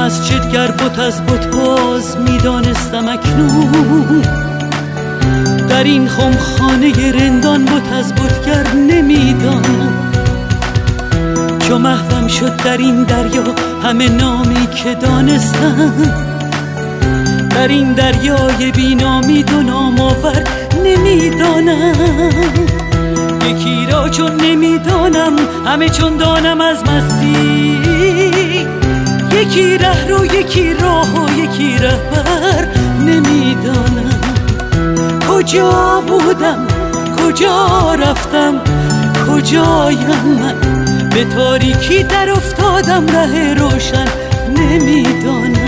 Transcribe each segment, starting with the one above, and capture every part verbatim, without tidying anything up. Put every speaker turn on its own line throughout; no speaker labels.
مسجد گر بت از بت باز میدانستم اکنون، در این خمخانه رندان بت از بت گر نمیدانم. چو محوم شد در این دریا همه نامی که دانستم، در این دریای بی نامی دو نام آور نمیدانم. یکی را چون نمیدانم همه چون دانم از مستی، یکی ره رو یکی راه و یکی رهبر نمیدانم. کجا بودم کجا رفتم کجایم من، به تاریکی در افتادم ره روشن نمیدانم.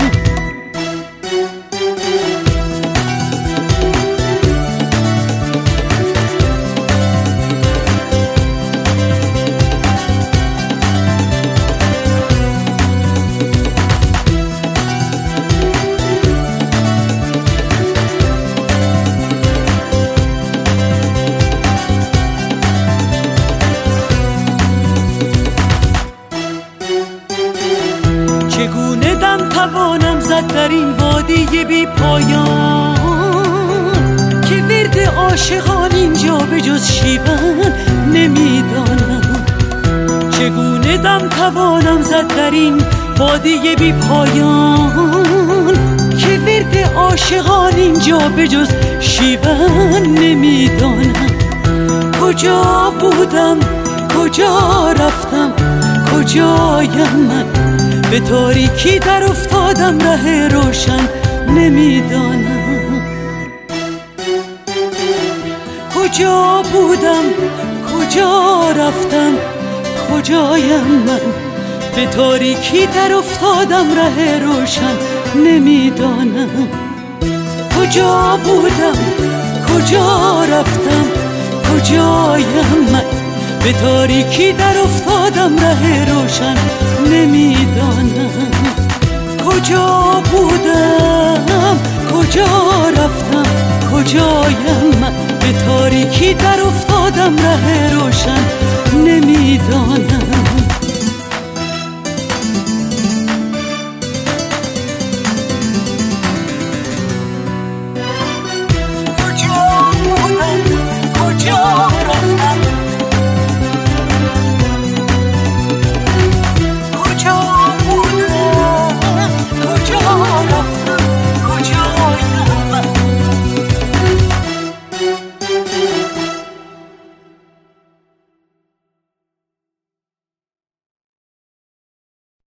چگونه دم توانم زد در این وادی بی پایان، که ورد عاشقان اینجا به جز شیون نمیدانم. چگونه دم توانم زد در این وادی بی پایان، که ورد عاشقان اینجا به جز شیون نمیدانم. کجا بودم کجا رفتم کجایم من، به تاریکی در افتادم ره روشن نمیدانم. کجا بودم کجا رفتم کجایم من، به تاریکی در افتادم ره روشن نمیدانم. کجا بودم کجا رفتم کجایم من، به تاریکی در افتادم ره روشن نمیدانم. کجا بودم کجا رفتم کجایم من، به تاریکی در افتادم ره روشن نمیدانم.